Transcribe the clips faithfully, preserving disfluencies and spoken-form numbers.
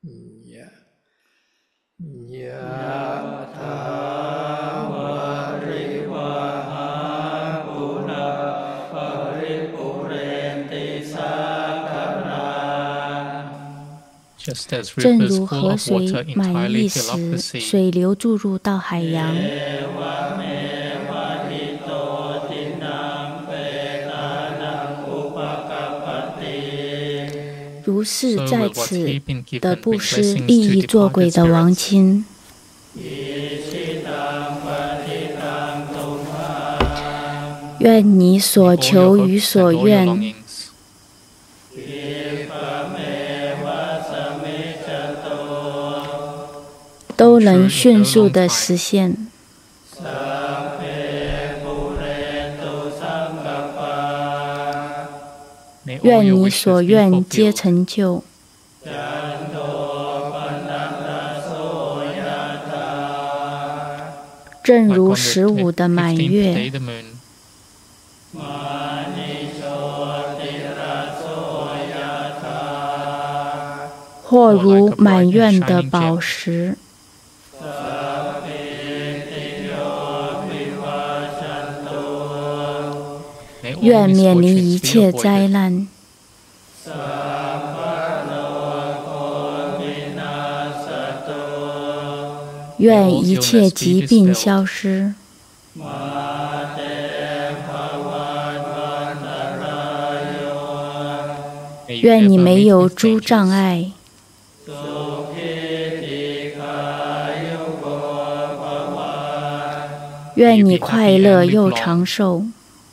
正如河水满溢时，水流注入到海洋。如是在此的布施利益作鬼的亡亲，愿你所求与所愿都能迅速地实现。愿你所愿皆成就。正如十五的满月，或如满院的宝石。愿免离一切灾难。愿一切疾病消失。愿你没有诸障碍。愿你快乐又长寿。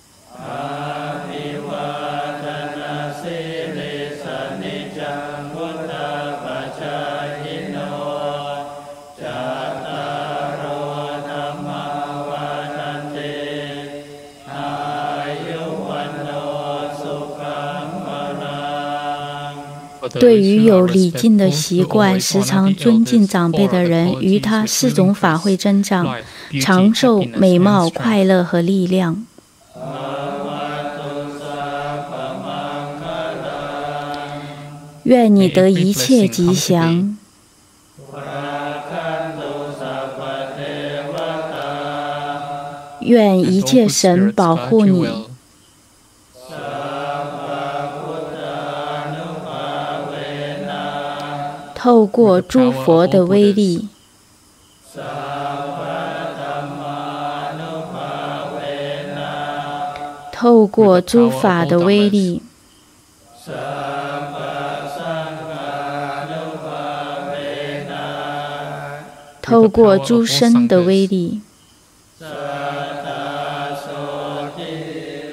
对于有礼敬的习惯、时常尊敬长辈的人，于他四种法会增长、长寿、美貌、快乐和力量。愿你得一切吉祥。愿一切神保护你。透过诸佛的威力，透过诸法的威力，透过诸身的威力，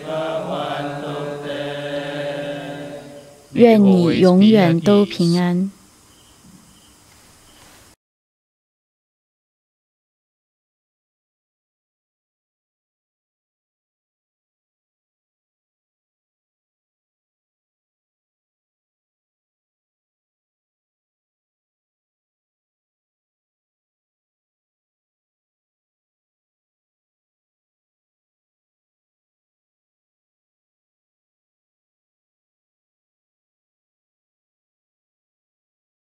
愿你永远都平安。